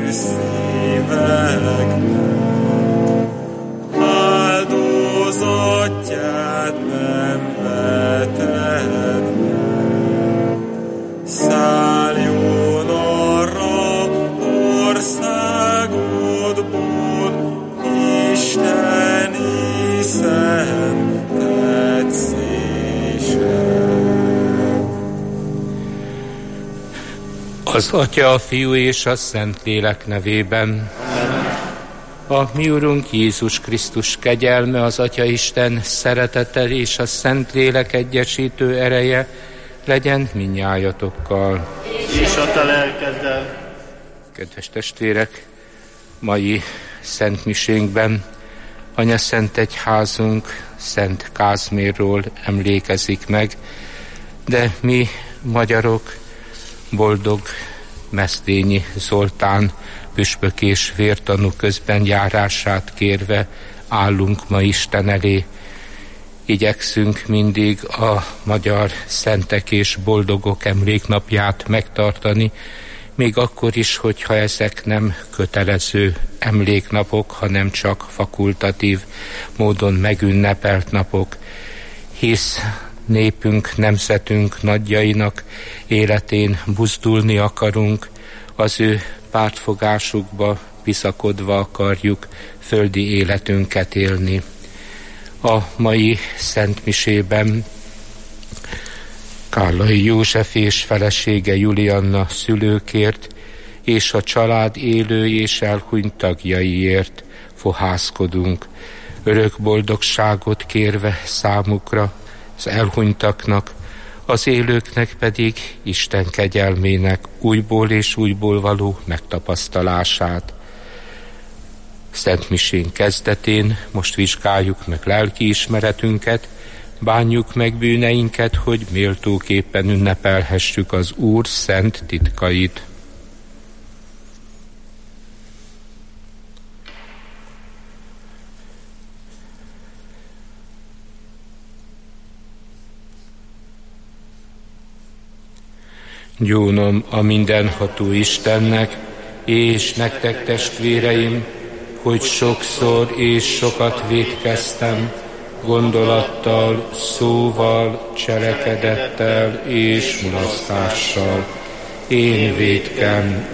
szíveknek, áldozatját nem vetednek. Szálljon arra országodból Isteni szent tetszése. Az Atya, a Fiú és a Szentlélek nevében. A mi Urunk Jézus Krisztus kegyelme, az Atya Isten szeretete és a Szentlélek egyesítő ereje legyen mindnyájatokkal. És a te lelkeddel. Kedves testvérek, mai szentmisénkben Anyaszent Egyházunk Szent Kázmérról emlékezik meg, de mi magyarok Boldog Mesztényi Zoltán püspök és vértanú közbenjárását kérve állunk ma Isten elé. Igyekszünk mindig a magyar szentek és boldogok emléknapját megtartani, még akkor is, hogyha ezek nem kötelező emléknapok, hanem csak fakultatív módon megünnepelt napok, hisz népünk, nemzetünk nagyjainak életén buzdulni akarunk, az ő pártfogásukba bizakodva akarjuk földi életünket élni. A mai szentmisében Kállai József és felesége Julianna szülőkért és a család élő és elhunyt tagjaiért fohászkodunk, örök boldogságot kérve számukra, az elhunytaknak, az élőknek pedig Isten kegyelmének újból és újból való megtapasztalását. Szentmisén kezdetén most vizsgáljuk meg lelkiismeretünket, bánjuk meg bűneinket, hogy méltóképpen ünnepelhessük az Úr szent titkait. Gyónom a mindenható Istennek, és nektek testvéreim, hogy sokszor és sokat vétkeztem, gondolattal, szóval, cselekedettel és mulasztással. Én vétkem,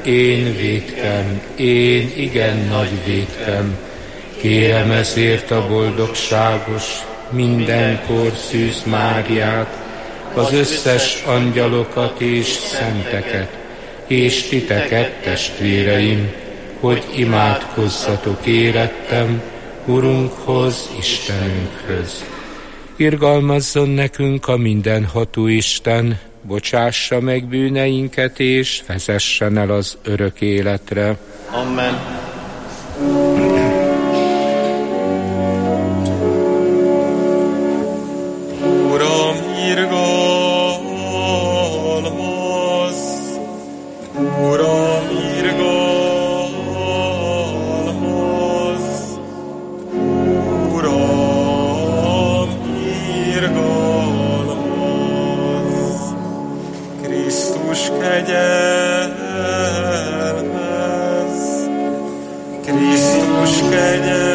én igen nagy vétkem. Kérem ezért a boldogságos, mindenkor Szűz Máriát, az összes angyalokat és szenteket, és titeket, testvéreim, hogy imádkozzatok érettem Urunkhoz, Istenünkhöz. Irgalmazzon nekünk a mindenható Isten, bocsássa meg bűneinket, és vezessen el az örök életre. Amen. Uram, irgalmazz! Uram, irgalmazz! Uram, irgalmazz! Krisztus kegyelmez! Krisztus kegyelmez!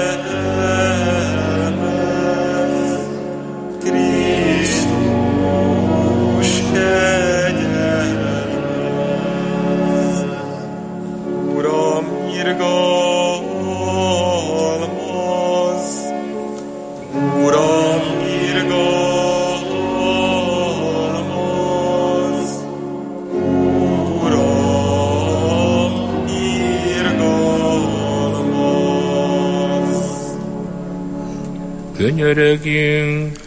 Könyörögjünk!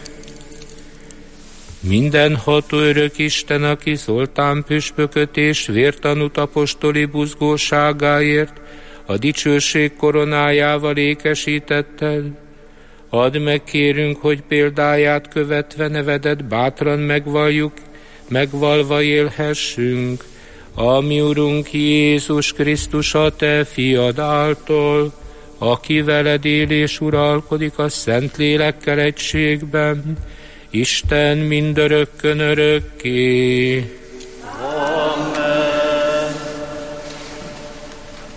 Mindenható örök Isten, aki Zoltán püspököt és vértanút apostoli buzgóságáért a dicsőség koronájával ékesítetted, add meg, kérünk, hogy példáját követve nevedet bátran megvalva élhessünk, a mi Urunk Jézus Krisztus, a te fiad által, aki veled él és uralkodik a Szentlélekkel egységben, Isten mindörökkön örökké. Amen.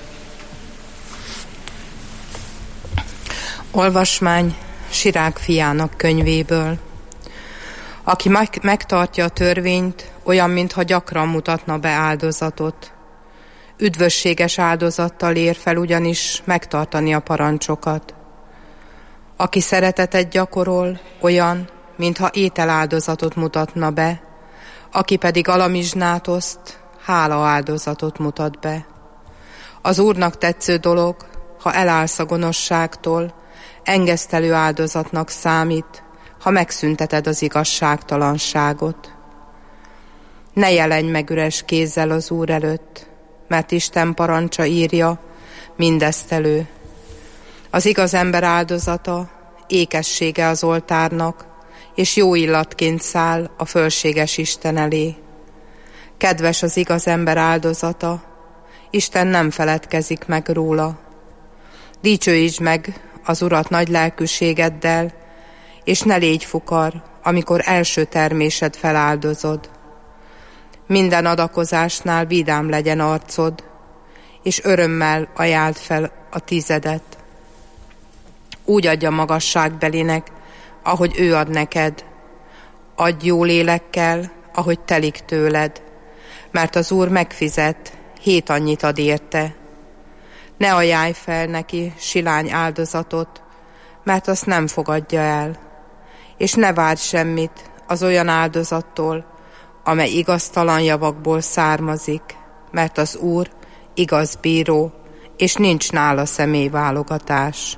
Olvasmány Sirák fiának könyvéből. Aki megtartja a törvényt, olyan, mintha gyakran mutatna be áldozatot. Üdvösséges áldozattal ér fel ugyanis megtartani a parancsokat. Aki szeretetet gyakorol, olyan, mintha ételáldozatot mutatna be, aki pedig alamizsnát oszt, hála áldozatot mutat be. Az Úrnak tetsző dolog, ha elállsz a gonoszságtól, engesztelő áldozatnak számít, ha megszünteted az igazságtalanságot. Ne jelenj meg üres kézzel az Úr előtt, mert Isten parancsa írja mindezt elő. Az igaz ember áldozata ékessége az oltárnak, és jó illatként száll a fölséges Isten elé. Kedves az igaz ember áldozata, Isten nem feledkezik meg róla. Dicsőítsd meg az Urat nagy lelkűségeddel, és ne légy fukar, amikor első termésed feláldozod. Minden adakozásnál vidám legyen arcod, és örömmel ajánld fel a tizedet. Úgy adja magasságbelinek, ahogy ő ad neked. Adj jó lélekkel, ahogy telik tőled, mert az Úr megfizet, 7 annyit ad érte. Ne ajánlj fel neki silány áldozatot, mert azt nem fogadja el, és ne várj semmit az olyan áldozattól, amely igaztalan javakból származik, mert az Úr igaz bíró, és nincs nála személyválogatás.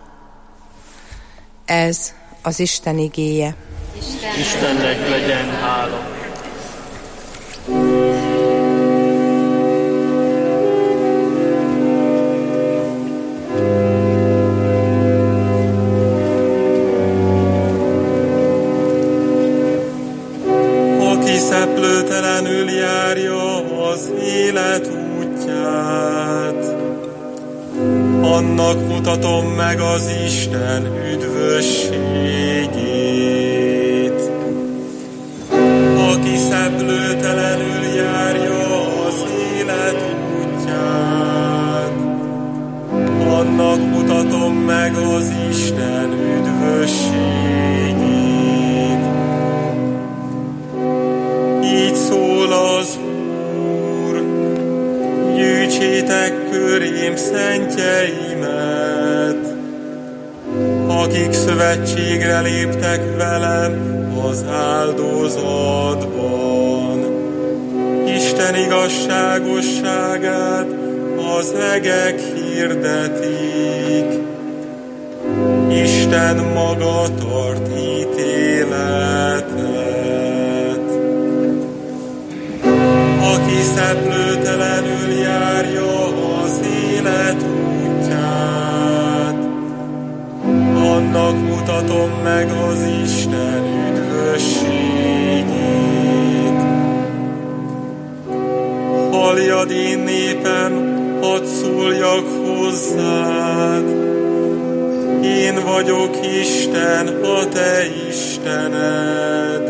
Ez az Isten igéje. Istennek legyen hála. Aki szeplőtelenül járja az élet útját, annak mutatom meg az Isten üdvösségét. Aki szeplőtelenül járja az élet útját, annak mutatom meg az Isten üdvösségét. Így szól az Úr, gyűjtsétek körém szentjeimet, akik szövetségre léptek velem az áldozatban. Isten igazságosságát az egek hirdetik, Isten maga tart ítéletet. Aki szeplőtelenül járja az élet útját, annak mutatom meg az Isten üdvösségét. Halljad én népem, hadd szóljak hozzád, én vagyok Isten, a te Istened.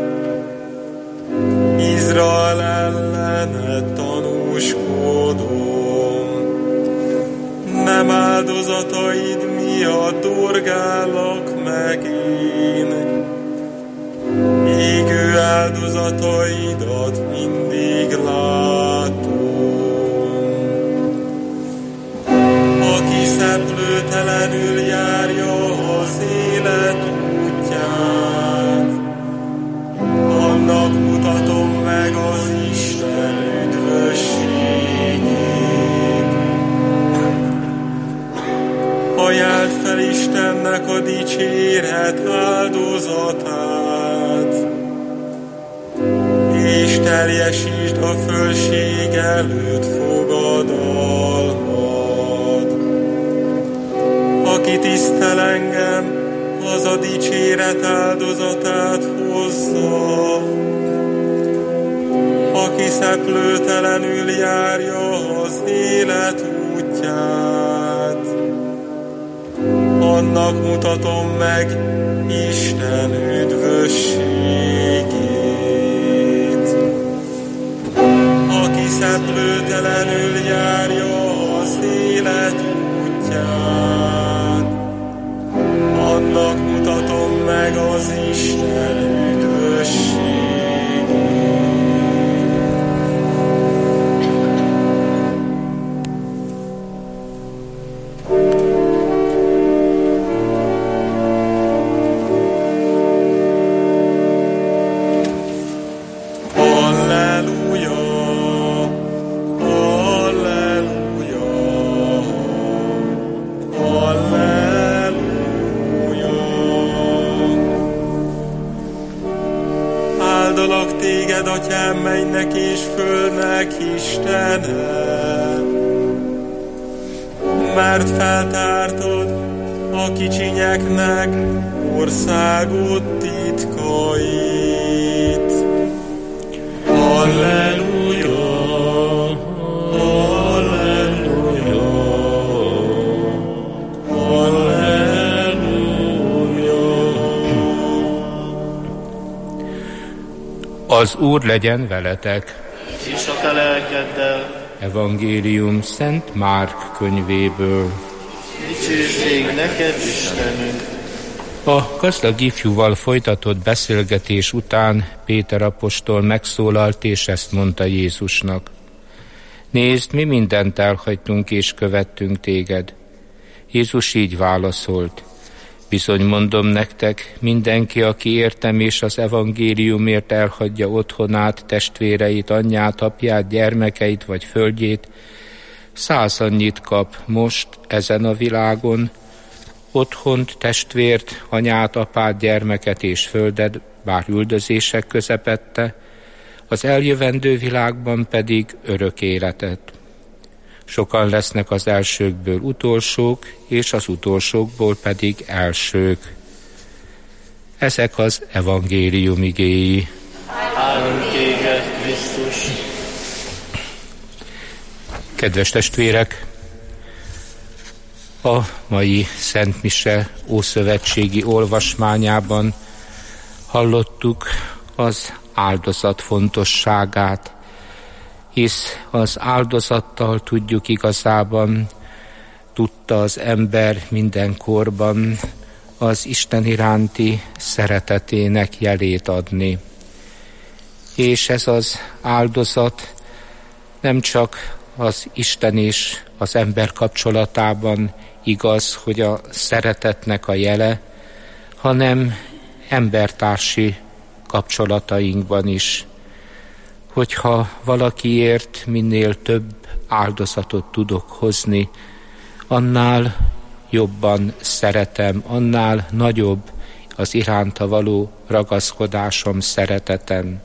Izrael ellened tanúskodom, nem áldozataid miatt dorgálok meg én, égő áldozataidat mindig látom. Aki szeplőtelenül járja az élet útját, annak mutatom meg az Isten üdvösségét. Ajánld fel Istennek a dicséret áldozatát, és teljesítsd a fölség előtt fogadalmat. Aki tisztel engem, az a dicséret áldozatát hozza. Aki szeplőtelenül járja az élet útját, annak mutatom meg Isten üdvösségét. Aki szeplőtelenül járja az élet útját, Hálad, Atyám, mennek és földnek Istene, mert feltártod a kicsinyeknek országot titkait. Halleluja, halleluja, halleluja. Az Úr legyen veletek. És a te lelkeddel. Evangélium Szent Márk könyvéből. Dicsőség neked, Istenünk! A gazdag ifjúval folytatott beszélgetés után Péter apostol megszólalt, és ezt mondta Jézusnak. Nézd, mi mindent elhagytunk és követtünk téged. Jézus így válaszolt. Bizony mondom nektek, mindenki, aki értem és az evangéliumért elhagyja otthonát, testvéreit, anyját, apját, gyermekeit vagy földjét, 100 annyit kap most ezen a világon, otthont, testvért, anyát, apát, gyermeket és földet, bár üldözések közepette, az eljövendő világban pedig örök életet. Sokan lesznek az elsőkből utolsók, és az utolsókból pedig elsők. Ezek az evangélium igéi. Áldunk téged, Krisztus! Kedves testvérek, a mai Szent Mise ószövetségi olvasmányában hallottuk az áldozat fontosságát, hisz az áldozattal tudjuk igazában, tudta az ember mindenkorban az Isten iránti szeretetének jelét adni. És ez az áldozat nem csak az Isten és az ember kapcsolatában igaz, hogy a szeretetnek a jele, hanem embertársi kapcsolatainkban is. Hogyha valakiért minél több áldozatot tudok hozni, annál jobban szeretem, annál nagyobb az iránta való ragaszkodásom, szeretetem.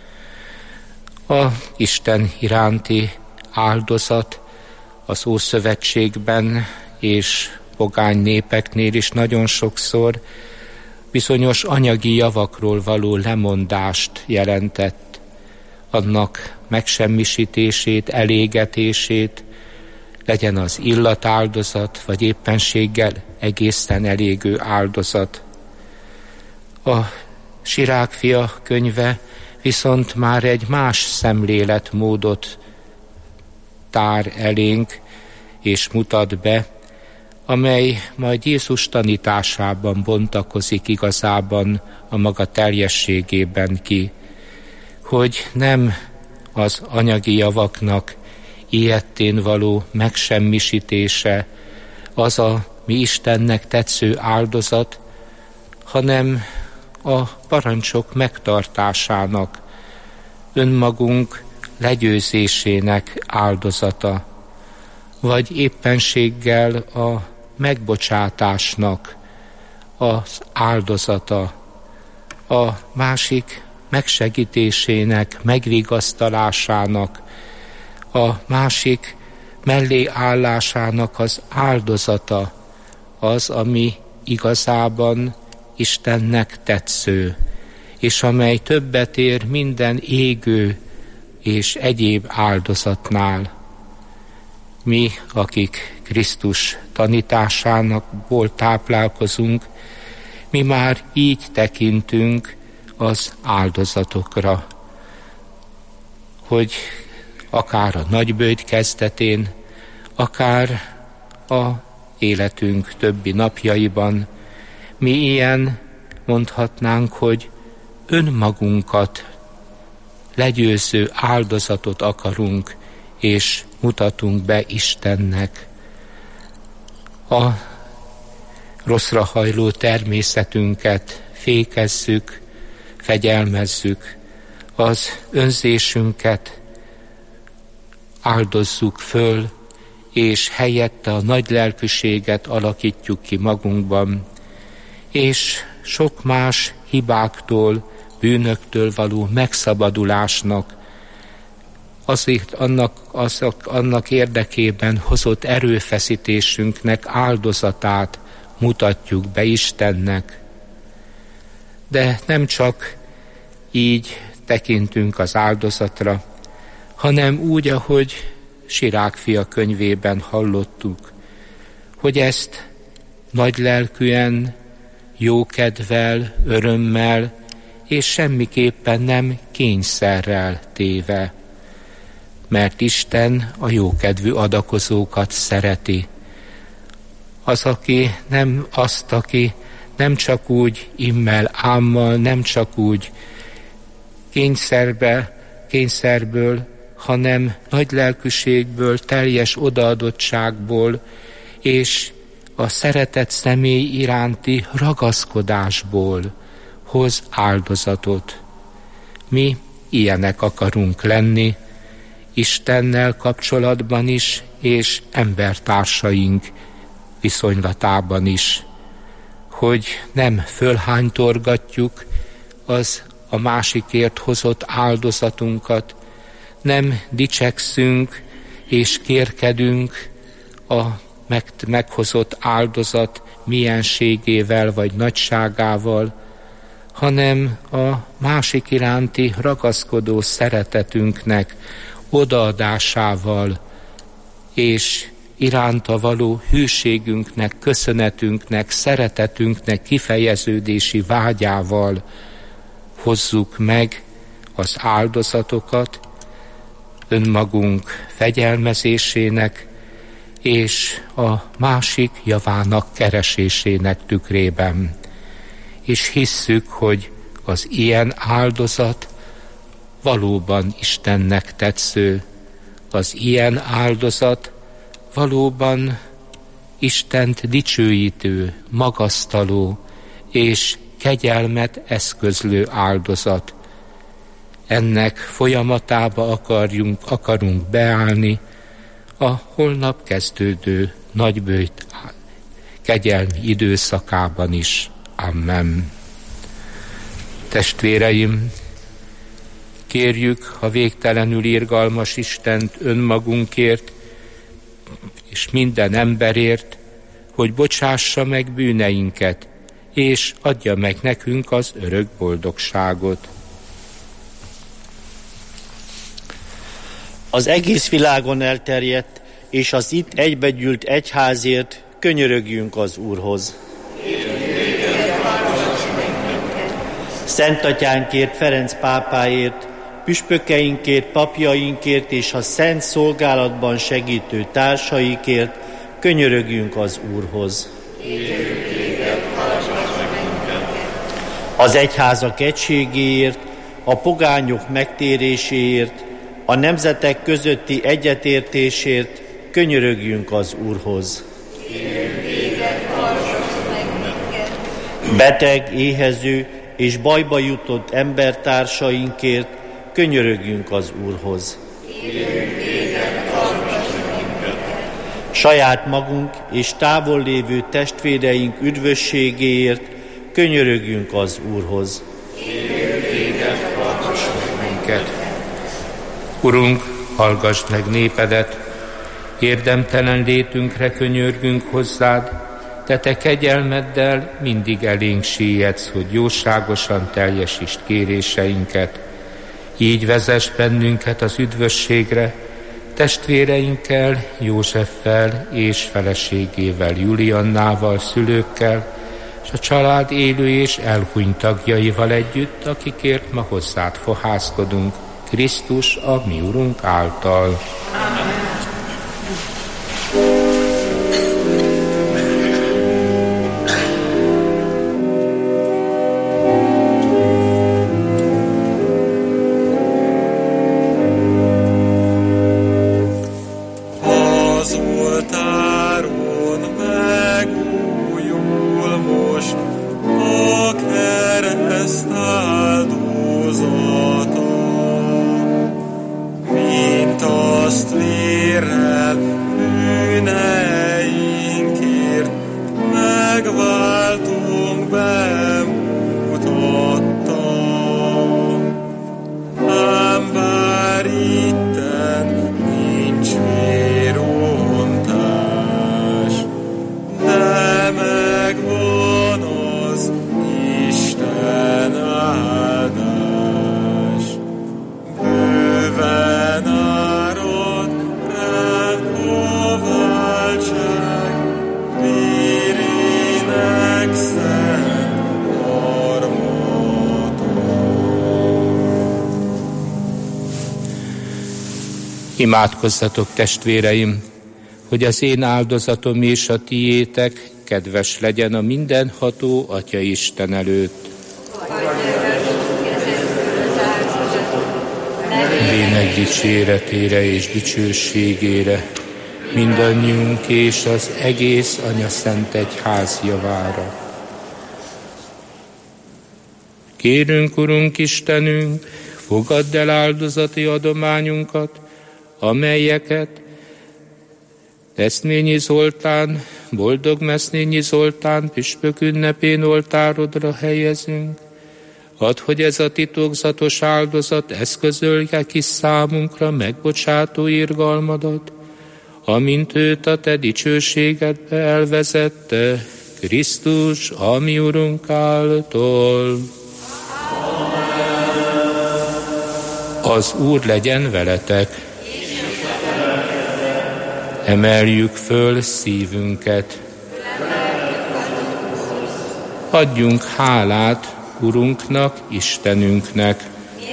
A Isten iránti áldozat az Ószövetségben és pogány népeknél is nagyon sokszor bizonyos anyagi javakról való lemondást jelentett, annak megsemmisítését, elégetését, legyen az illatáldozat, vagy éppenséggel egészen elégő áldozat. A Sirák fia könyve viszont már egy más szemléletmódot tár elénk és mutat be, amely majd Jézus tanításában bontakozik igazában a maga teljességében ki, hogy nem az anyagi javaknak ilyetén való megsemmisítése az a mi Istennek tetsző áldozat, hanem a parancsok megtartásának, önmagunk legyőzésének áldozata, vagy éppenséggel a megbocsátásnak az áldozata, a másik megsegítésének, megvigasztalásának, a másik mellé állásának az áldozata az, ami igazában Istennek tetsző, és amely többet ér minden égő és egyéb áldozatnál. Mi, akik Krisztus tanításából táplálkozunk, mi már így tekintünk az áldozatokra, hogy akár a nagyböjt kezdetén, akár a életünk többi napjaiban mi ilyen, mondhatnánk, hogy önmagunkat legyőző áldozatot akarunk és mutatunk be Istennek. A rosszra hajló természetünket fékezzük, fegyelmezzük, az önzésünket áldozzuk föl, és helyette a nagy lelkűséget alakítjuk ki magunkban, és sok más hibáktól bűnöktől való megszabadulásnak, azért annak érdekében hozott erőfeszítésünknek áldozatát mutatjuk be Istennek. De nem csak így tekintünk az áldozatra, hanem úgy, ahogy Sirák fia könyvében hallottuk, hogy ezt nagylelkűen, jókedvel, örömmel és semmiképpen nem kényszerrel téve, mert Isten a jókedvű adakozókat szereti. Aki nem csak úgy immel, ámmal, nem csak úgy kényszerből, hanem nagy lelkűségből, teljes odaadottságból és a szeretett személy iránti ragaszkodásból hoz áldozatot. Mi ilyenek akarunk lenni, Istennel kapcsolatban is, és embertársaink viszonylatában is, hogy nem fölhánytorgatjuk a másikért hozott áldozatunkat, nem dicsekszünk és kérkedünk a meghozott áldozat mienségével vagy nagyságával, hanem a másik iránti ragaszkodó szeretetünknek odaadásával és iránta való hűségünknek, köszönetünknek, szeretetünknek kifejeződési vágyával hozzuk meg az áldozatokat önmagunk fegyelmezésének és a másik javának keresésének tükrében. És hisszük, hogy az ilyen áldozat valóban Istennek tetsző, az ilyen áldozat valóban Istent dicsőítő, magasztaló és kegyelmet eszközlő áldozat. Ennek folyamatába akarunk beállni a holnap kezdődő nagyböjt kegyelmi időszakában is. Amen. Testvéreim, kérjük a végtelenül irgalmas Istent önmagunkért és minden emberért, hogy bocsássa meg bűneinket, és adja meg nekünk az örök boldogságot. Az egész világon elterjedt, és az itt egybegyűlt egyházért könyörögjünk az Úrhoz. Szent Atyánkért, Ferenc pápáért, püspökeinkért, papjainkért és a szent szolgálatban segítő társaikért könyörögjünk az Úrhoz. Az egyházak egységéért, a pogányok megtéréséért, a nemzetek közötti egyetértésért könyörögjünk az Úrhoz. Beteg, éhező és bajba jutott embertársainkért könyörögjünk az Úrhoz. Saját magunk és távol lévő testvéreink üdvösségéért könyörögjünk az Úrhoz. Urunk, hallgass meg népedet, érdemtelen létünkre könyörgünk hozzád, de te kegyelmeddel mindig elénk síjedsz, hogy jóságosan teljesítsd kéréseinket. Így vezess bennünket az üdvösségre, testvéreinkkel, Józseffel és feleségével, Juliannával, szülőkkel, és a család élő és elhunyt tagjaival együtt, akikért ma hozzád fohászkodunk, Krisztus, a mi Urunk által. Amen. Mint azt Imádkozzatok, testvéreim, hogy az én áldozatom és a tiétek kedves legyen a mindenható Atya Isten előtt. Nevének dicséretére és dicsőségére, mindannyiunk és az egész Anyaszent Egyház javára. Kérünk, Urunk Istenünk, fogadd el áldozati adományunkat, amelyeket Mesznényi Zoltán, boldog Mesznényi Zoltán püspök ünnepén oltárodra helyezünk. Add, hogy ez a titokzatos áldozat eszközölje ki számunkra megbocsátó irgalmadat, amint őt a te dicsőségedbe elvezette, Krisztus, a mi Urunk által. Az Úr legyen veletek. Emeljük föl szívünket. Adjunk hálát Urunknak, Istenünknek.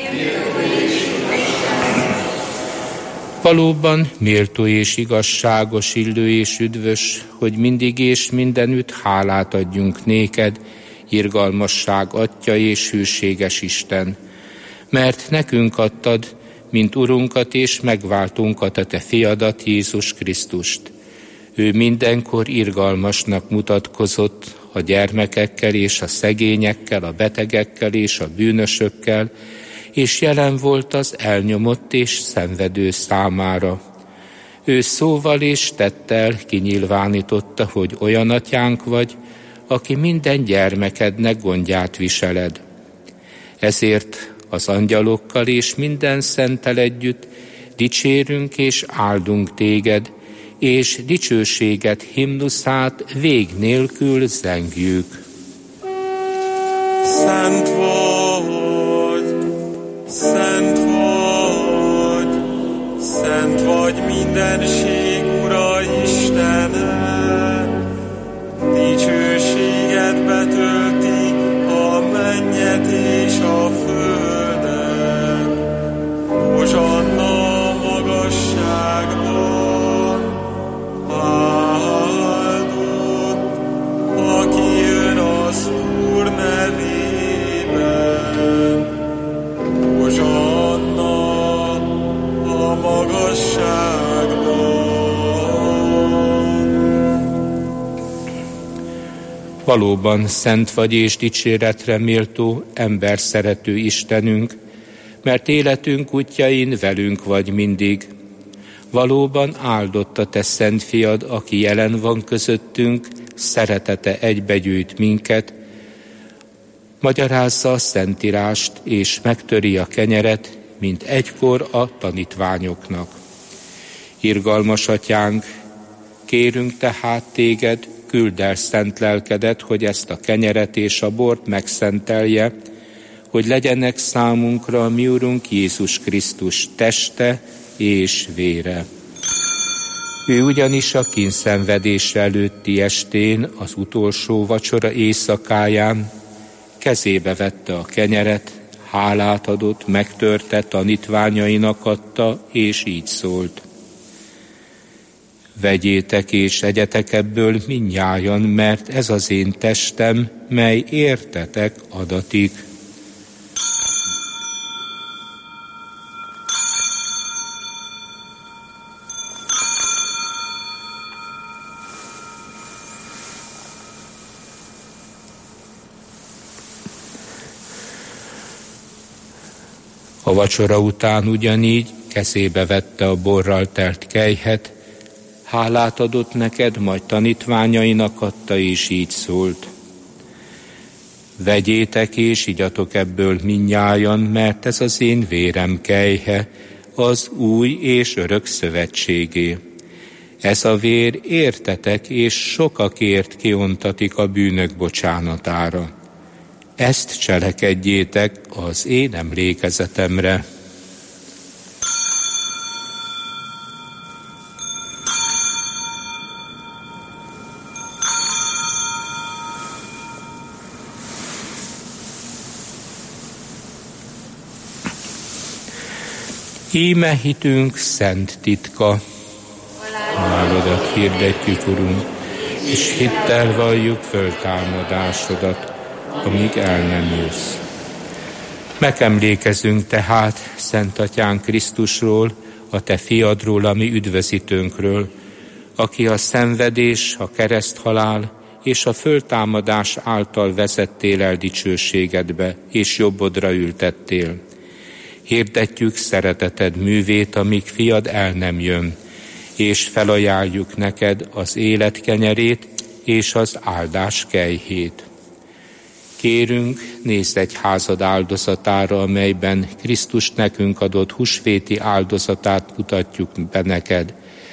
Valóban méltó és igazságos, illő és üdvös, hogy mindig és mindenütt hálát adjunk néked, irgalmasság Atya és hűséges Isten, mert nekünk adtad, mint Urunkat és megváltunkat, a te fiadat, Jézus Krisztust. Ő mindenkor irgalmasnak mutatkozott a gyermekekkel és a szegényekkel, a betegekkel és a bűnösökkel, és jelen volt az elnyomott és szenvedő számára. Ő szóval és tettel kinyilvánította, hogy olyan atyánk vagy, aki minden gyermekednek gondját viseled. Ezért az angyalokkal és minden szenttel együtt dicsérünk és áldunk téged, és dicsőséget himnuszát vég nélkül zengjük. Szent vagy, szent vagy, szent vagy mindenség Ura Istene, dicsőséget betölti a mennyet és a földet. Hozsanna magasságban, áldott, aki jön az Úr nevében. Hozsanna a magasságban. Valóban szent vagy és dicséretre méltó, ember szerető Istenünk, mert életünk útjain velünk vagy mindig. Valóban áldott a te szent fiad, aki jelen van közöttünk, szeretete egybegyűjt minket, magyarázza a Szentírást és megtöri a kenyeret, mint egykor a tanítványoknak. Irgalmas atyánk, kérünk tehát téged, küldd el szent lelkedet, hogy ezt a kenyeret és a bort megszentelje, hogy legyenek számunkra a mi Urunk Jézus Krisztus teste és vére. Ő ugyanis a kínszenvedés előtti estén, az utolsó vacsora éjszakáján kezébe vette a kenyeret, hálát adott, megtörte, tanítványainak adta, és így szólt: vegyétek és egyetek ebből mindnyájan, mert ez az én testem, mely értetek adatik. A vacsora után ugyanígy kezébe vette a borral telt kelyhet, hálát adott neked, majd tanítványainak adta, és így szólt: vegyétek és igyatok ebből mindnyájan, mert ez az én vérem kelyhe, az új és örök szövetségé. Ez a vér értetek és sokakért kiontatik a bűnök bocsánatára. Ezt cselekedjétek az én emlékezetemre. Íme hitünk szent titka. Halálodat hirdetjük, Urunk, és hittel valljuk föltámadásodat, amíg el nem jössz. Megemlékezünk tehát Szent Atyánk Krisztusról, a Te fiadról, a mi üdvözítőnkről, aki a szenvedés, a kereszthalál és a föltámadás által vezettél el dicsőségedbe, és jobbodra ültettél. Hirdetjük szereteted művét, amíg fiad el nem jön, és felajánljuk neked az élet kenyerét és az áldás kejhét. Kérünk, nézd egyházad áldozatára, amelyben Krisztus nekünk adott húsvéti áldozatát mutatjuk be neked,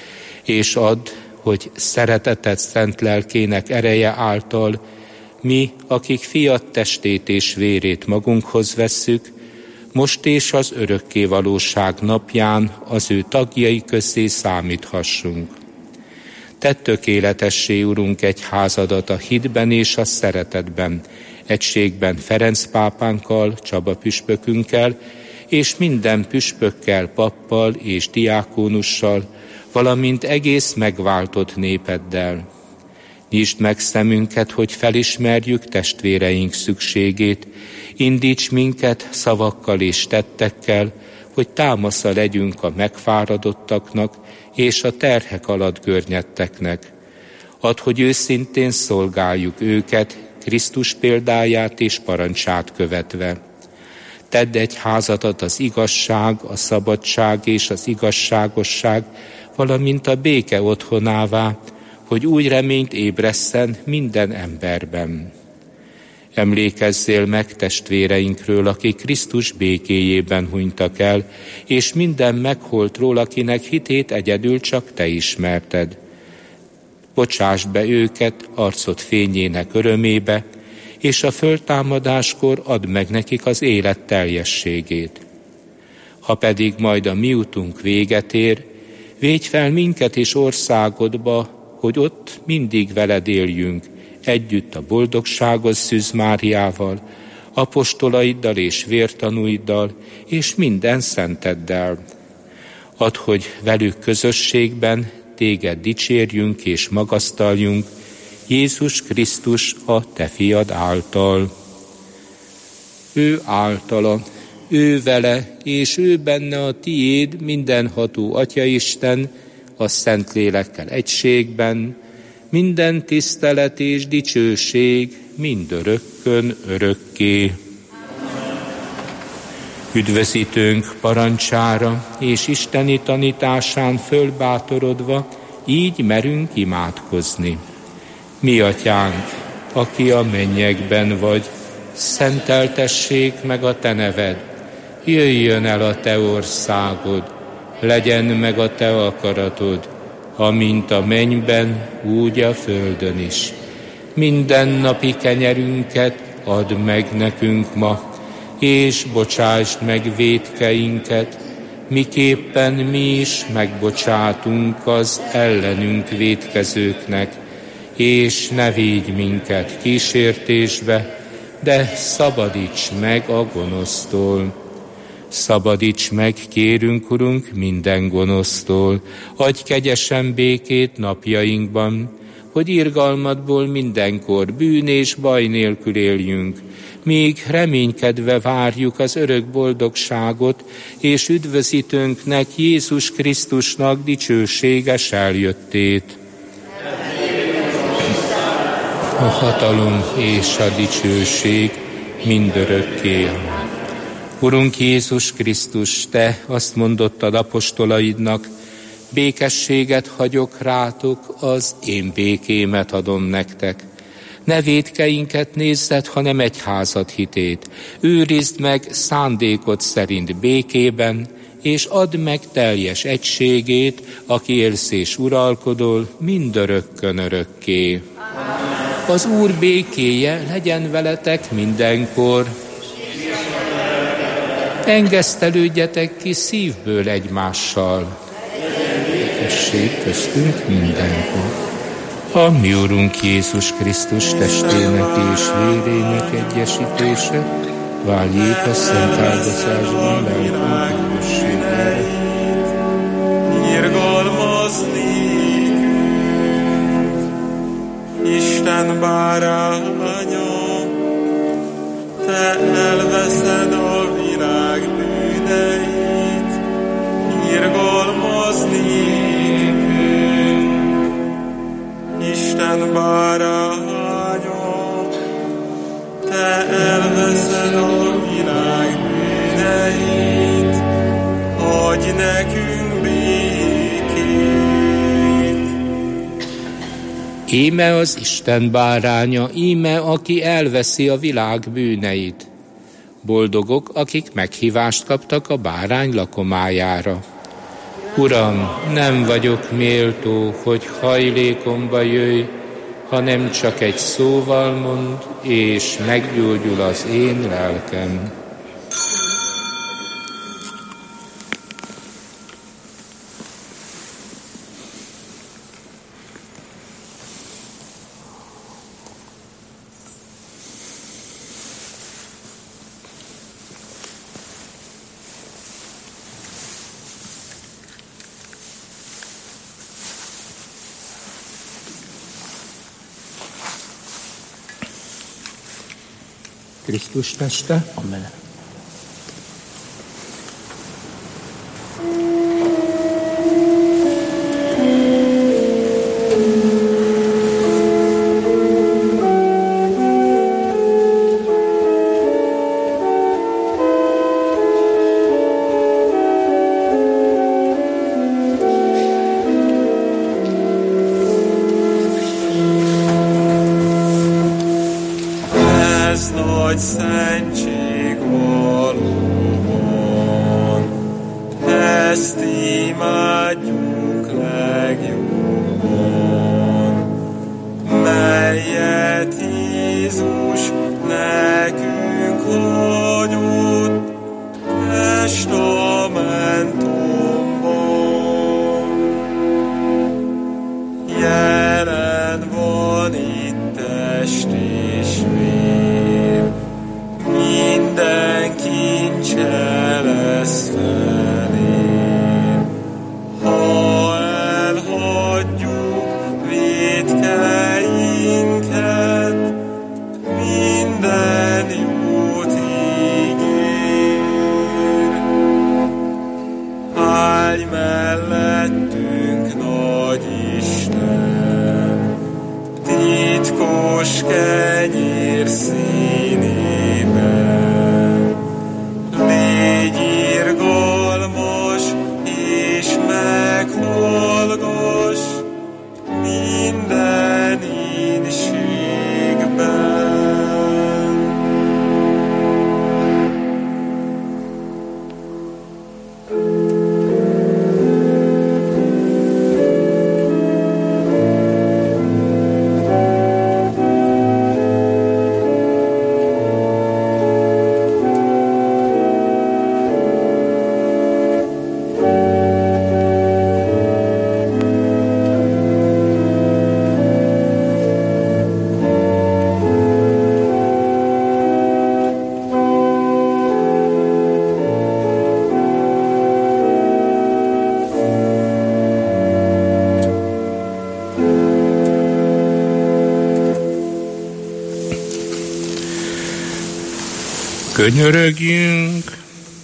és add, hogy szereteted szent lelkének ereje által mi, akik fiad testét és vérét magunkhoz vesszük, most és az örökké valóság napján az ő tagjai közé számíthassunk. Tedd tökéletessé, Urunk, egyházadat a hitben és a szeretetben, egységben Ferenc pápánkkal, Csaba püspökünkkel, és minden püspökkel, pappal és diákónussal, valamint egész megváltott népeddel. Nyisd meg szemünket, hogy felismerjük testvéreink szükségét, indíts minket szavakkal és tettekkel, hogy támasza legyünk a megfáradottaknak és a terhek alatt görnyedteknek. Add, hogy őszintén szolgáljuk őket, Krisztus példáját és parancsát követve. Tedd egyházadat az igazság, a szabadság és az igazságosság, valamint a béke otthonává, hogy új reményt ébresszen minden emberben. Emlékezzél meg testvéreinkről, akik Krisztus békéjében hunytak el, és minden megholtról, akinek hitét egyedül csak Te ismerted. Bocsásd be őket arcod fényének örömébe, és a föltámadáskor add meg nekik az élet teljességét. Ha pedig majd a mi utunk véget ér, védj fel minket és országodba, hogy ott mindig veled éljünk, együtt a boldogságos Szűz Máriával, apostolaiddal és vértanúiddal, és minden szenteddel. Add, hogy velük közösségben Téged dicsérjünk és magasztaljunk, Jézus Krisztus a Te fiad által. Ő általa, ő vele, és ő benne a Tiéd mindenható Atyaisten, a Szentlélekkel egységben, minden tisztelet és dicsőség mindörökkön örökké. Üdvözítőnk parancsára és isteni tanításán fölbátorodva, így merünk imádkozni. Mi Atyánk, aki a mennyekben vagy, szenteltessék meg a Te neved, jöjjön el a Te országod, legyen meg a Te akaratod, amint a mennyben, úgy a földön is. Mindennapi kenyerünket add meg nekünk ma, és bocsásd meg vétkeinket, miképpen mi is megbocsátunk az ellenünk vétkezőknek, és ne védj minket kísértésbe, de szabadíts meg a gonosztól. Szabadíts meg, kérünk, Urunk, minden gonosztól, adj kegyesen békét napjainkban, hogy irgalmadból mindenkor bűn és baj nélkül éljünk, míg reménykedve várjuk az örök boldogságot, és üdvözítőnknek, Jézus Krisztusnak dicsőséges eljöttét. A hatalom és a dicsőség mindörökké. Urunk Jézus Krisztus, Te azt mondottad apostolaidnak, békességet hagyok rátok, az én békémet adom nektek. Ne vétkeinket nézzed, hanem egyházad hitét. Őrizd meg szándékod szerint békében, és add meg teljes egységét, aki élsz és uralkodol, mindörökkön örökké. Az Úr békéje legyen veletek mindenkor. Engesztelődjetek ki szívből egymással. Békesség köztünk mindenkor. A mi Urunk Jézus Krisztus testének és vérének egyesítése váljék a szent áldozásban lelkünk üdvösségére. Isten báránya, te elveszed a világ bűneit, irgalmaz nékünk. Isten báránya, te elveszed a világ bűneit, adj nekünk békét. Íme az Isten báránya, íme, aki elveszi a világ bűneit. Boldogok, akik meghívást kaptak a bárány lakomájára. Uram, nem vagyok méltó, hogy hajlékomba jöjj, hanem csak egy szóval mond, és meggyógyul az én lelkem. Krisztus teste. Amen. Nagy szentség valóban, ezt imádjuk legjobban, melyet Jézus nekünk hagyott testamentumban. Jelen van itt test és vér, minden kincse lesz felér. Ha elhagyjuk vétkeinket, minden jót ígér. Állj mellettünk, nagy Isten, titkos kenyér színében. Légy irgalmas és meghallgass minden ínségben. Könyörögjünk!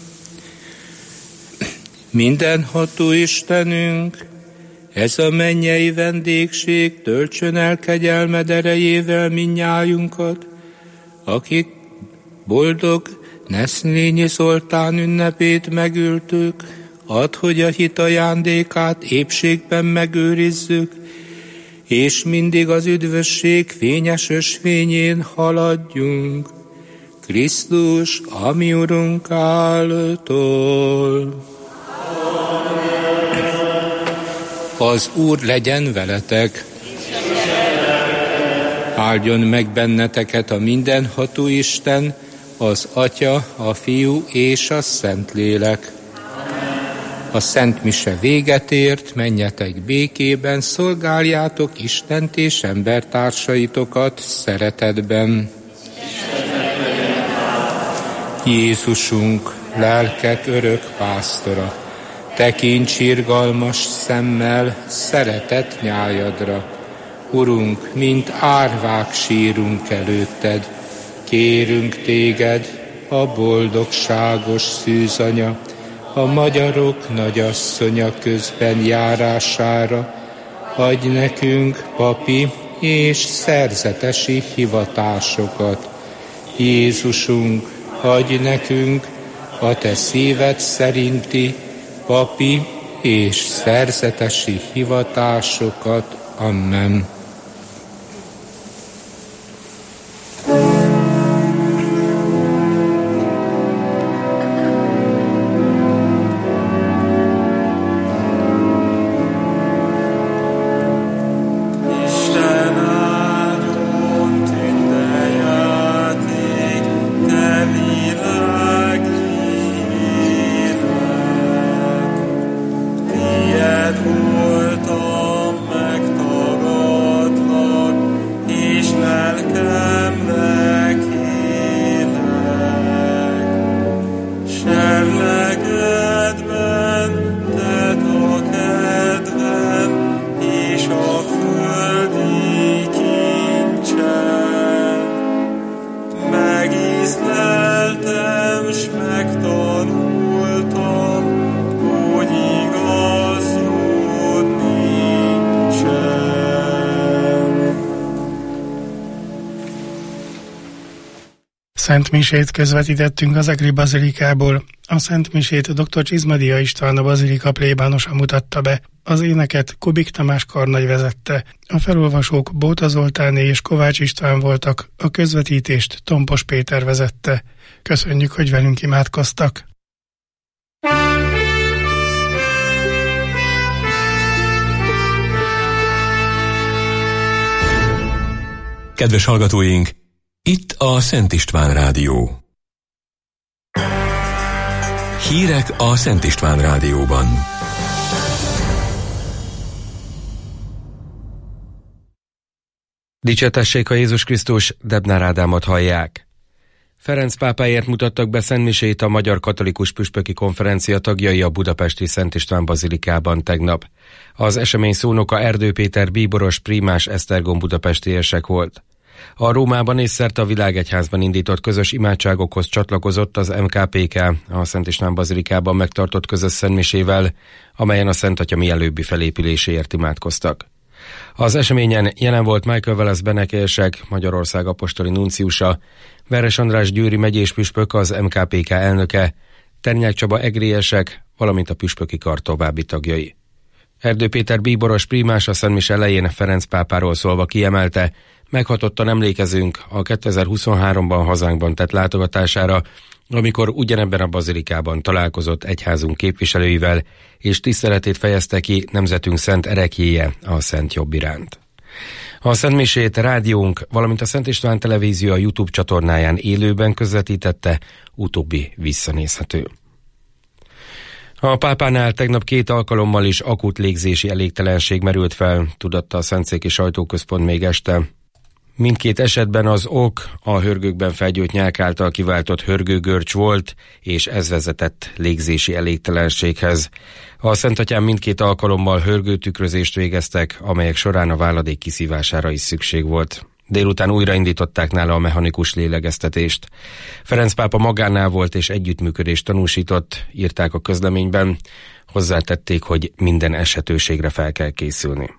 Mindenható Istenünk, ez a mennyei vendégség töltsön el kegyelmed erejével mindnyájunkat, akik boldog Neszlényi Zoltán ünnepét megültük, add, hogy a hit ajándékát épségben megőrizzük, és mindig az üdvösség fényes ösvényén haladjunk. Krisztus, a mi Urunk által. Az Úr legyen veletek. Áldjon meg benneteket a mindenható Isten, az Atya, a Fiú és a Szentlélek. A Szent Mise véget ért, menjetek békében, szolgáljátok Istent és embertársaitokat szeretetben. Jézusunk, lelkek örök pásztora, Tekints irgalmas szemmel szeretett nyájadra. Urunk, mint árvák sírunk előtted, kérünk téged, a boldogságos szűzanya, a magyarok nagyasszonya közben járására, adj nekünk papi és szerzetesi hivatásokat. Jézusunk, adj nekünk a te szíved szerinti papi és szerzetesi hivatásokat. Amen. Szent misét közvetítettünk az Egri bazilikából. A Szent misét dr. Csizmadia István, a bazilika plébánosa mutatta be. Az éneket Kubik Tamás karnagy vezette. A felolvasók Bóta Zoltáné és Kovács István voltak, a közvetítést Tompos Péter vezette. Köszönjük, hogy velünk imádkoztak. Kedves hallgatóink! Itt a Szent István Rádió. Hírek a Szent István Rádióban. Dicsértessék a Jézus Krisztus, Debnár Ádámot hallják. Ferenc pápáért mutattak be szentmisét a Magyar Katolikus Püspöki Konferencia tagjai a budapesti Szent István bazilikában tegnap. Az esemény szónoka Erdő Péter bíboros prímás esztergom budapestiesek volt. A Rómában és szerte a világegyházban indított közös imádságokhoz csatlakozott az MKPK a Szent István bazilikában megtartott közös szentmisével, amelyen a Szent Atya mielőbbi felépüléséért imádkoztak. Az eseményen jelen volt Michael Veles Benekérsek, Magyarország apostoli nunciusa, Veres András győri megyés püspök, az MKPK elnöke, Ternyák Csaba egriesek, valamint a püspöki kar további tagjai. Erdő Péter bíboros prímás a szentmise elején Ferenc pápáról szólva kiemelte, meghatottan emlékezünk a 2023-ban hazánkban tett látogatására, amikor ugyanebben a bazilikában találkozott egyházunk képviselőivel, és tiszteletét fejezte ki nemzetünk szent ereklyéje, a Szent Jobb iránt. A szentmisét rádiónk, valamint a Szent István Televízió a YouTube csatornáján élőben közvetítette, utóbbi visszanézhető. A pápánál tegnap 2 alkalommal is akut légzési elégtelenség merült fel, tudatta a Szentszéki Sajtóközpont még este. Mindkét esetben az ok a hörgőkben felgyújt nyák által kiváltott hörgőgörcs volt, és ez vezetett légzési elégtelenséghez. A Szentatyán mindkét alkalommal hörgőtükrözést végeztek, amelyek során a váladék kiszívására is szükség volt. Délután újraindították nála a mechanikus lélegeztetést. Ferenc pápa magánál volt és együttműködést tanúsított, írták a közleményben. Hozzátették, hogy minden esetőségre fel kell készülni.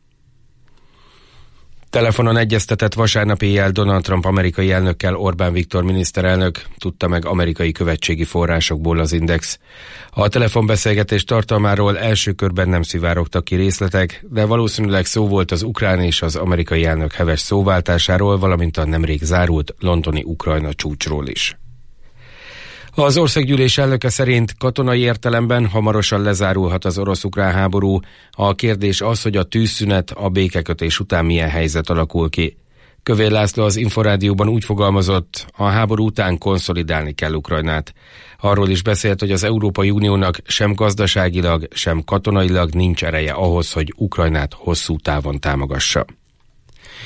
Telefonon egyeztetett vasárnap éjjel Donald Trump amerikai elnökkel Orbán Viktor miniszterelnök, tudta meg amerikai követségi forrásokból az Index. A telefonbeszélgetés tartalmáról első körben nem szivárogtak ki részletek, de valószínűleg szó volt az ukrán és az amerikai elnök heves szóváltásáról, valamint a nemrég zárult londoni Ukrajna csúcsról is. Az országgyűlés elnöke szerint katonai értelemben hamarosan lezárulhat az orosz-ukrán háború. A kérdés az, hogy a tűzszünet, a békekötés után milyen helyzet alakul ki. Kövér László az Inforádióban úgy fogalmazott, a háború után konszolidálni kell Ukrajnát. Arról is beszélt, hogy az Európai Uniónak sem gazdaságilag, sem katonailag nincs ereje ahhoz, hogy Ukrajnát hosszú távon támogassa.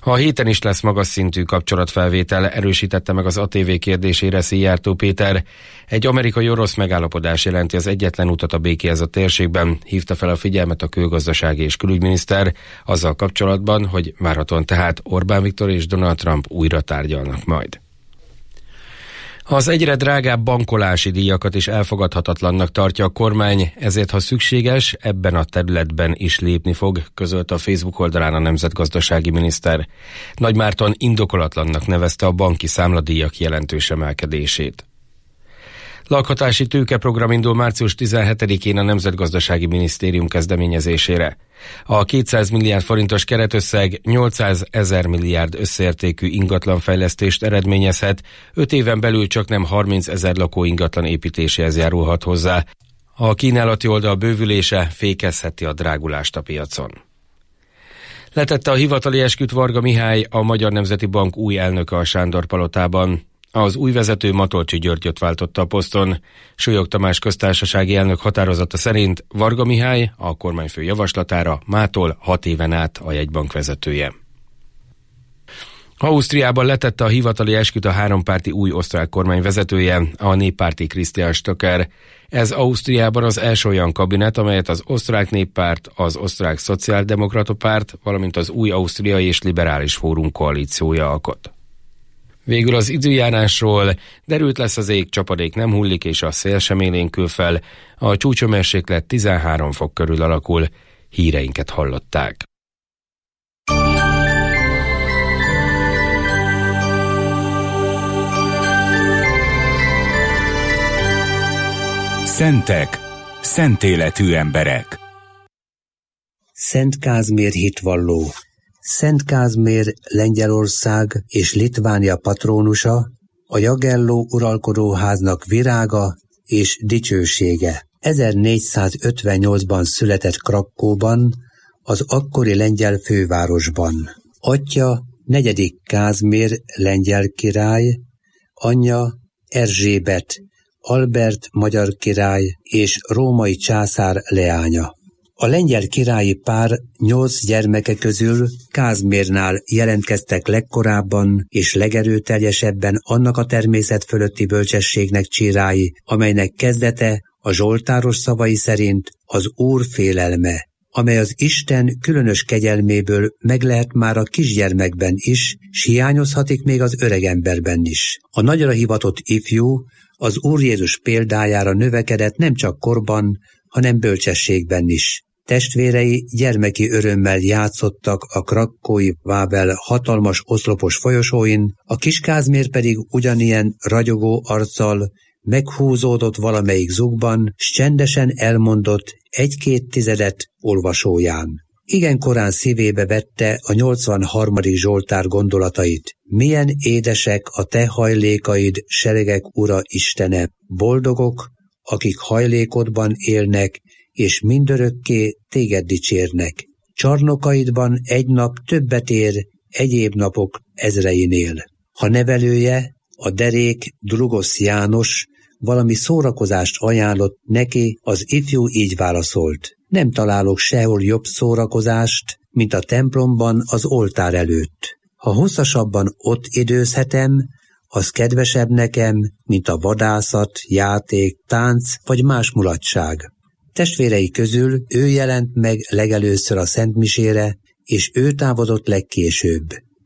A héten is lesz magas szintű kapcsolatfelvétel, erősítette meg az ATV kérdésére Szijjártó Péter. Egy amerikai-orosz megállapodás jelenti az egyetlen utat a békéhez a térségben, hívta fel a figyelmet a külgazdasági és külügyminiszter azzal kapcsolatban, hogy várhatóan tehát Orbán Viktor és Donald Trump újra tárgyalnak majd. Az egyre drágább bankolási díjakat is elfogadhatatlannak tartja a kormány, ezért ha szükséges, ebben a területben is lépni fog, közölte a Facebook oldalán a nemzetgazdasági miniszter. Nagy Márton indokolatlannak nevezte a banki számladíjak jelentős emelkedését. Lakhatási tőkeprogram indul március 17-én a Nemzetgazdasági Minisztérium kezdeményezésére. A 200 milliárd forintos keretösszeg 800 000 milliárd összeértékű ingatlanfejlesztést eredményezhet, 5 éven belül csaknem 30 000 lakó ingatlan építéséhez járulhat hozzá. A kínálati oldal bővülése fékezheti a drágulást a piacon. Letette a hivatali esküt Varga Mihály, a Magyar Nemzeti Bank új elnöke a Sándor-palotában. Az új vezető Matolcsy Györgyöt váltotta a poszton. Súlyog Tamás köztársasági elnök határozata szerint Varga Mihály a kormányfő javaslatára mától 6 éven át a jegybank vezetője. Ausztriában letette a hivatali esküt a hárompárti új osztrák kormány vezetője, a néppárti Christian Stocker. Ez Ausztriában az első olyan kabinet, amelyet az osztrák néppárt, az osztrák szociáldemokrata párt, valamint az új ausztriai és liberális fórum koalíciója alkot. Végül az időjárásról: derült lesz az ég, csapadék nem hullik, és a szél sem élénkül fel. A csúcshőmérséklet 13 fok körül alakul. Híreinket hallották. Szentek, szentéletű emberek. Szent Kázmér hitvalló. Szent Kázmér Lengyelország és Litvánia patrónusa, a Jagelló uralkodóháznak virága és dicsősége. 1458-ban született Krakkóban, az akkori lengyel fővárosban. Atyja 4. Kázmér lengyel király, anyja Erzsébet, Albert magyar király és római császár leánya. A lengyel királyi pár 8 gyermeke közül Kázmérnál jelentkeztek legkorábban és legerőteljesebben annak a természet fölötti bölcsességnek csírái, amelynek kezdete a zsoltáros szavai szerint az Úr félelme, amely az Isten különös kegyelméből meg lehet már a kisgyermekben is, s hiányozhatik még az öregemberben is. A nagyra hivatott ifjú az Úr Jézus példájára növekedett nem csak korban, hanem bölcsességben is. Testvérei gyermeki örömmel játszottak a krakkói Vábel hatalmas oszlopos folyosóin, a kis Kázmér pedig ugyanilyen ragyogó arccal meghúzódott valamelyik zugban, s csendesen elmondott 1-2 tizedet olvasóján. Igen korán szívébe vette a 83. Zsoltár gondolatait. Milyen édesek a te hajlékaid, seregek ura Istene, boldogok, akik hajlékodban élnek, és mindörökké téged dicsérnek. Csarnokaidban egy nap többet ér egyéb napok ezreinél. Ha nevelője, a derék Drugosz János valami szórakozást ajánlott neki, az ifjú így válaszolt: nem találok sehol jobb szórakozást, mint a templomban az oltár előtt. Ha hosszasabban ott időzhetem, az kedvesebb nekem, mint a vadászat, játék, tánc vagy más mulatság. Testvérei közül ő jelent meg legelőször a szentmisére, és ő távozott legkésőbb.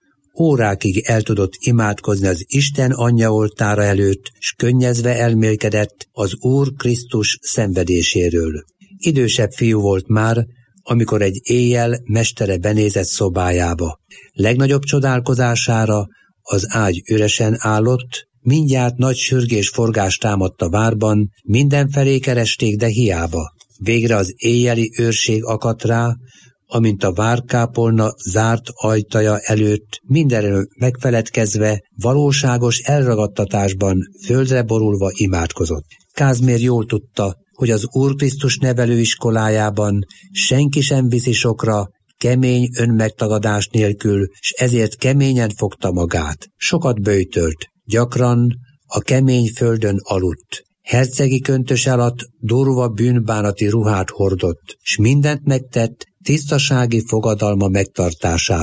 Órákig el tudott imádkozni az Isten anyja oltára előtt, s könnyezve elmélkedett az Úr Krisztus szenvedéséről. Idősebb fiú volt már, amikor egy éjjel mestere benézett szobájába. Legnagyobb csodálkozására az ágy üresen állott, mindjárt nagy sürgés-forgás támadt a várban, mindenfelé keresték, de hiába. Végre az éjjeli őrség akadt rá, amint a várkápolna zárt ajtaja előtt mindenről megfeledkezve, valóságos elragadtatásban földre borulva imádkozott. Kázmér jól tudta, hogy az Úr Krisztus nevelőiskolájában senki sem viszi sokra, kemény önmegtagadás nélkül, s ezért keményen fogta magát. Sokat böjtölt, gyakran a kemény földön aludt. Hercegi köntös alatt durva bűnbánati ruhát hordott, s mindent megtett tisztasági fogadalma megtartására.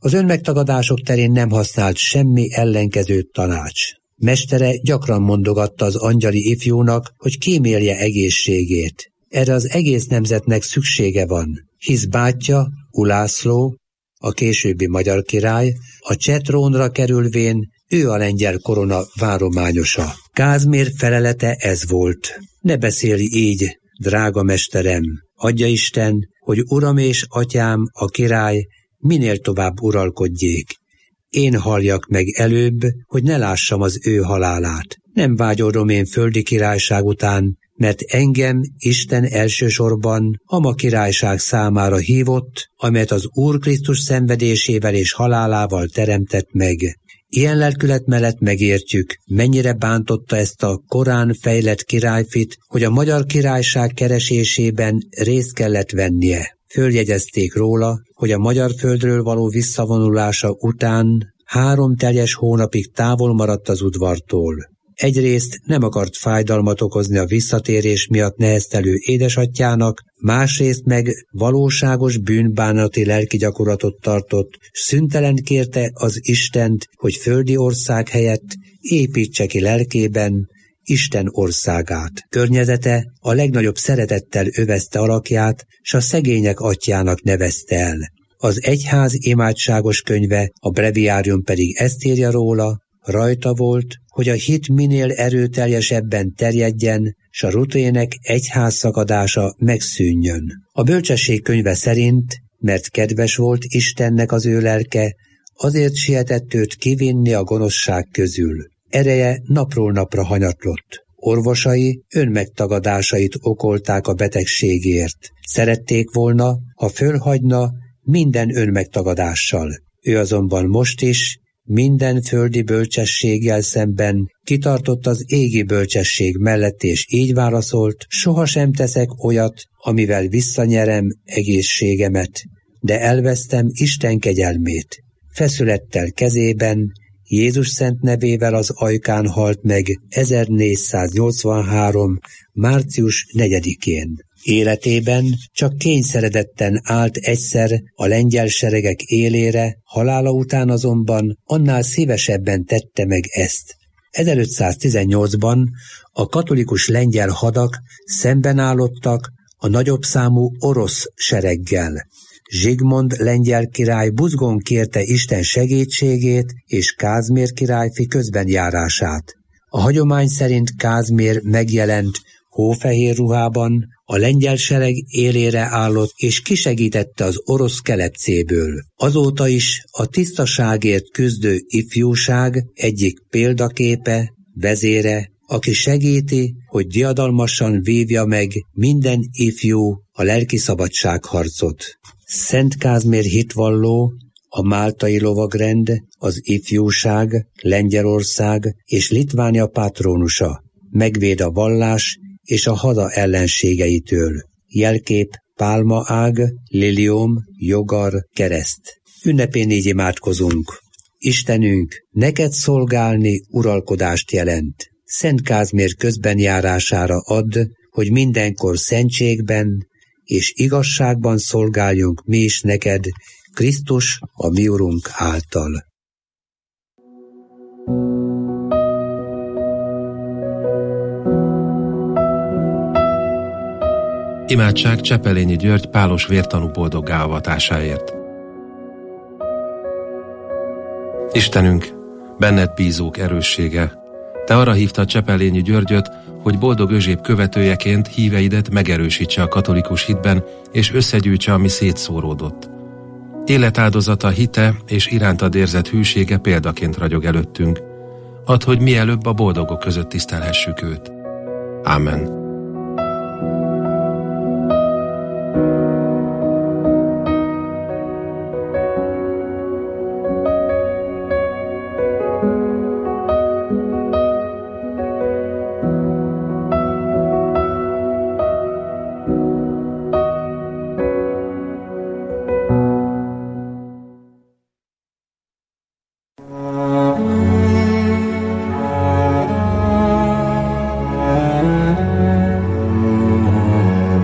Az önmegtagadások terén nem használt semmi ellenkező tanács. Mestere gyakran mondogatta az angyali ifjúnak, hogy kímélje egészségét. Erre az egész nemzetnek szüksége van, hisz bátyja, Ulászló, a későbbi magyar király, a cseh trónra kerülvén ő a lengyel korona várományosa. Kázmér felelete ez volt: ne beszélj így, drága mesterem, adja Isten, hogy uram és atyám, a király, minél tovább uralkodjék. Én halljak meg előbb, hogy ne lássam az ő halálát. Nem vágyodom én földi királyság után, mert engem Isten elsősorban a királyság számára hívott, amelyet az Úr Krisztus szenvedésével és halálával teremtett meg. Ilyen lelkület mellett megértjük, mennyire bántotta ezt a korán fejlett királyfit, hogy a magyar királyság keresésében részt kellett vennie. Följegyezték róla, hogy a magyar földről való visszavonulása után 3 teljes hónapig távol maradt az udvartól. Egyrészt nem akart fájdalmat okozni a visszatérés miatt neheztelő édesatyjának, másrészt meg valóságos bűnbánati lelki gyakorlatot tartott, szüntelen kérte az Istent, hogy földi ország helyett építse ki lelkében Isten országát. Környezete a legnagyobb szeretettel övezte alakját, s a szegények atyjának nevezte el. Az egyház imádságos könyve, a breviárium pedig ezt írja róla: rajta volt, hogy a hit minél erőteljesebben terjedjen, s a rutének egyházszakadása megszűnjön. A bölcsesség könyve szerint, mert kedves volt Istennek az ő lelke, azért sietett őt kivinni a gonoszság közül. Ereje napról napra hanyatlott. Orvosai önmegtagadásait okolták a betegségért. Szerették volna, ha fölhagyna minden önmegtagadással. Ő azonban most is minden földi bölcsességgel szemben kitartott az égi bölcsesség mellett, és így válaszolt: sohasem teszek olyat, amivel visszanyerem egészségemet, de elvesztem Isten kegyelmét. Feszülettel kezében, Jézus szent nevével az ajkán halt meg 1483. március 4-én. Életében csak kényszeredetten állt egyszer a lengyel seregek élére, halála után azonban annál szívesebben tette meg ezt. 1518-ban a katolikus lengyel hadak szemben állottak a nagyobb számú orosz sereggel. Zsigmond lengyel király buzgón kérte Isten segítségét és Kázmér királyfi közbenjárását. A hagyomány szerint Kázmér megjelent hófehér ruhában, a lengyel sereg élére állott, és kisegítette az orosz kelepcéből. Azóta is a tisztaságért küzdő ifjúság egyik példaképe, vezére, aki segíti, hogy diadalmasan vívja meg minden ifjú a lelki szabadságharcot. Szent Kázmér hitvalló, a máltai lovagrend, az ifjúság, Lengyelország és Litvánia patrónusa, megvéd a vallás és a haza ellenségeitől. Jelkép pálmaág, liliom, jogar, kereszt. Ünnepén így imádkozunk. Istenünk, neked szolgálni uralkodást jelent. Szent Kázmér közbenjárására add, hogy mindenkor szentségben és igazságban szolgáljunk mi is neked, Krisztus, a mi Urunk által. Imádság Csepelényi György pálos vértanú boldoggá avatásáért. Istenünk, benned bízók erőssége, te arra hívtad Csepelényi Györgyöt, hogy boldog özséb követőjeként híveidet megerősítse a katolikus hitben, és összegyűjtse, ami szétszóródott. Életáldozata, hite és irántad érzett hűsége példaként ragyog előttünk. Add, hogy mielőbb a boldogok között tisztelhessük őt. Ámen.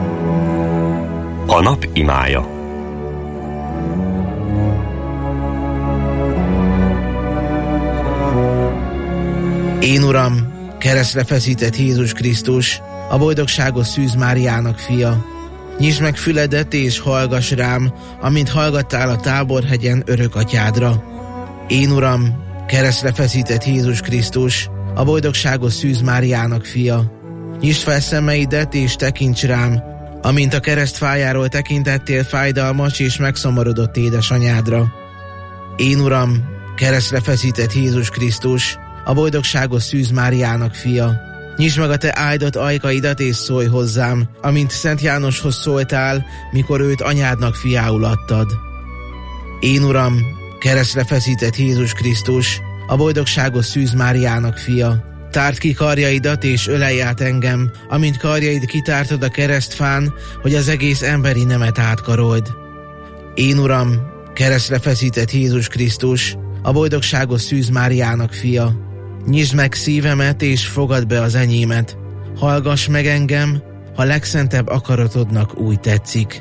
A nap imája. Én Uram, keresztre feszített Jézus Krisztus, a boldogságos Szűz Máriának fia, nyisd meg füledet és hallgass rám, amint hallgattál a Táborhegyen örök atyádra. Én Uram, keresztre feszített Jézus Krisztus, a boldogságos Szűz Máriának fia, nyisd fel szemeidet és tekints rám, amint a kereszt fájáról tekintettél fájdalmas és megszomorodott édesanyádra. Én Uram, keresztre feszített Jézus Krisztus, a boldogságos Szűz Máriának fia, nyisd meg a te áldott ajkaidat és szólj hozzám, amint Szent Jánoshoz szóltál, mikor őt anyádnak fiául adtad. Én Uram, keresztre feszített Jézus Krisztus, a boldogságos Szűz Máriának fia, tárd ki karjaidat és ölelj át engem, amint karjaid kitártad a keresztfán, hogy az egész emberi nemet átkarold. Én Uram, keresztre feszített Jézus Krisztus, a boldogságos Szűz Máriának fia, nyisd meg szívemet és fogadd be az enyémet, hallgass meg engem, ha legszentebb akaratodnak úgy tetszik.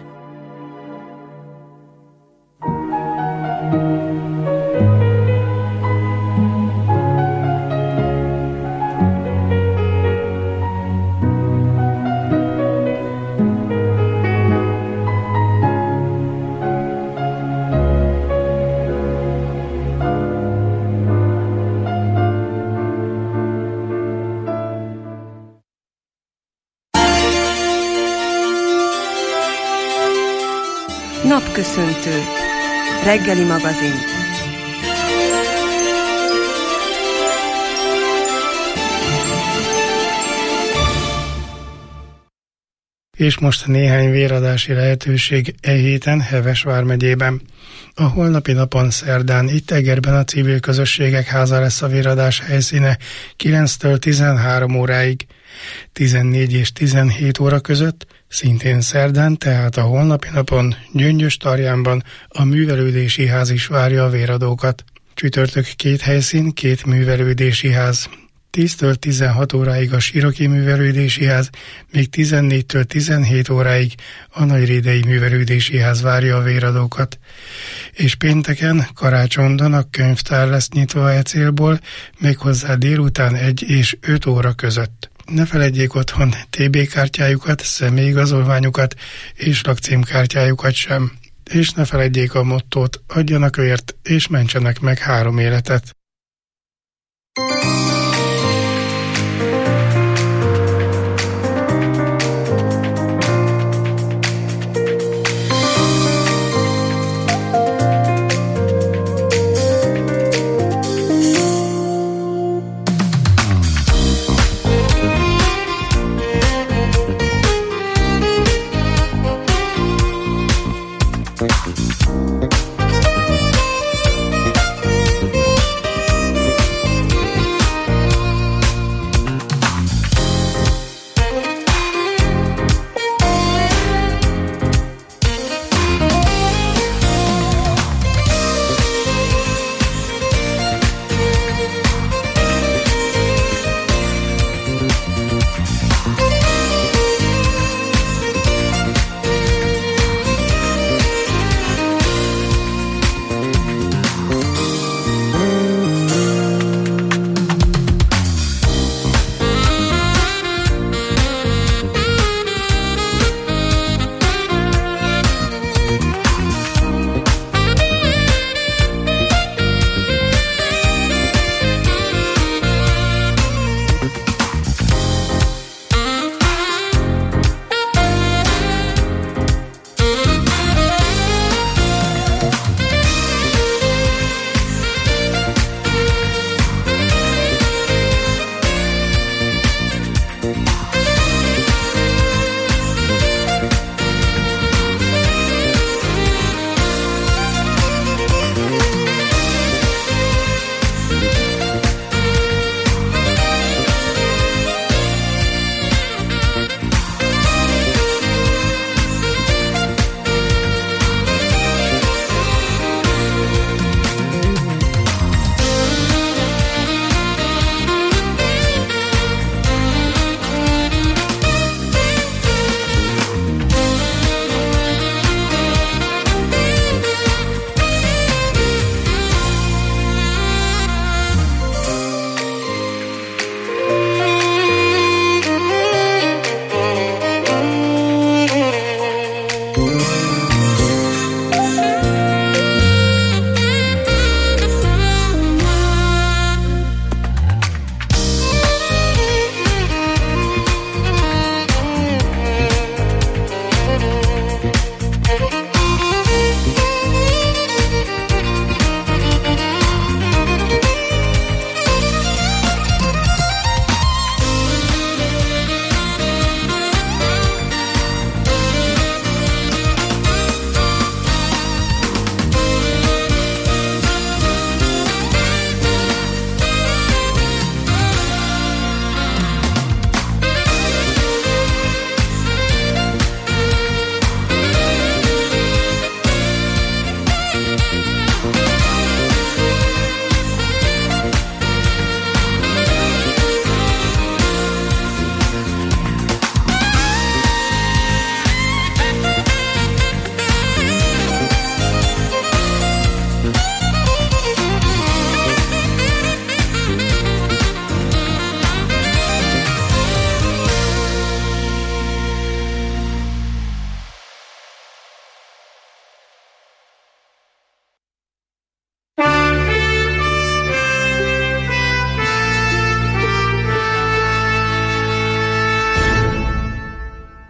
Napköszöntő. Reggeli magazin. És most néhány véradási lehetőség e héten Heves vármegyében. A holnapi napon szerdán itt Egerben a Civil Közösségek Háza lesz a véradás helyszíne 9-től 13 óráig, 14 és 17 óra között, szintén szerdán, tehát a holnapi napon Gyöngyös-Tarjánban a Művelődési Ház is várja a véradókat. Csütörtök 2 helyszín, 2 művelődési ház. 10-től 16 óráig a Siroki Művelődési Ház, még 14-től 17 óráig a Nagyrédei Művelődési Ház várja a véradókat. És pénteken, Karácsonyban a könyvtár lesz nyitva e célból, méghozzá délután 1 és 5 óra között. Ne feledjék otthon TB kártyájukat, személyigazolványukat és lakcímkártyájukat sem. És ne feledjék a mottót, adjanak vért és mentsenek meg 3 életet.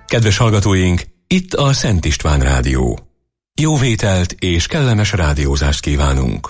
Kedves hallgatóink, itt a Szent István Rádió. Jó vételt és kellemes rádiózást kívánunk!